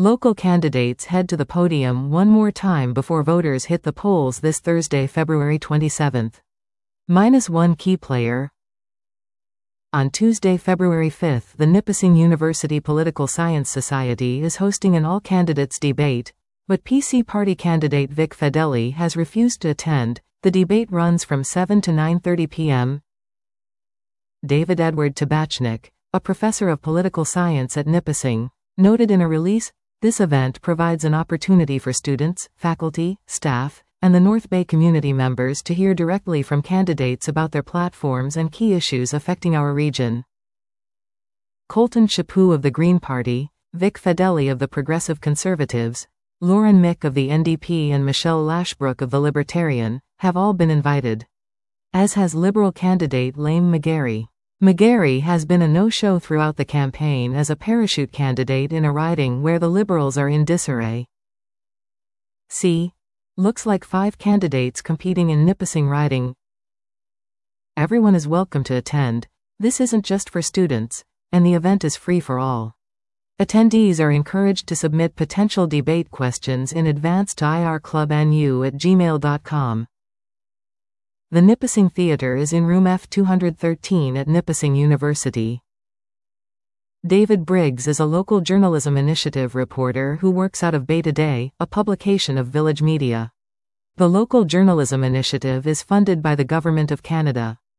Local candidates head to the podium one more time before voters hit the polls this Thursday, February 27. -1 key player. On Tuesday, February 5, the Nipissing University Political Science Society is hosting an all-candidates debate, but PC party candidate Vic Fedeli has refused to attend. The debate runs from 7 to 9:30 p.m. David Edward Tabachnik, a professor of political science at Nipissing, noted in a release, "This event provides an opportunity for students, faculty, staff, and the North Bay community members to hear directly from candidates about their platforms and key issues affecting our region." Colton Chaput of the Green Party, Vic Fedeli of the Progressive Conservatives, Lauren Mick of the NDP and Michelle Lashbrook of the Libertarian, have all been invited. As has Liberal candidate Liam McGarry. McGarry has been a no-show throughout the campaign as a parachute candidate in a riding where the Liberals are in disarray. Looks like 5 candidates competing in Nipissing riding. Everyone is welcome to attend. This isn't just for students, and the event is free for all. Attendees are encouraged to submit potential debate questions in advance to irclubnu@gmail.com. The Nipissing Theatre is in room F213 at Nipissing University. David Briggs is a local journalism initiative reporter who works out of Bay Today, a publication of Village Media. The local journalism initiative is funded by the Government of Canada.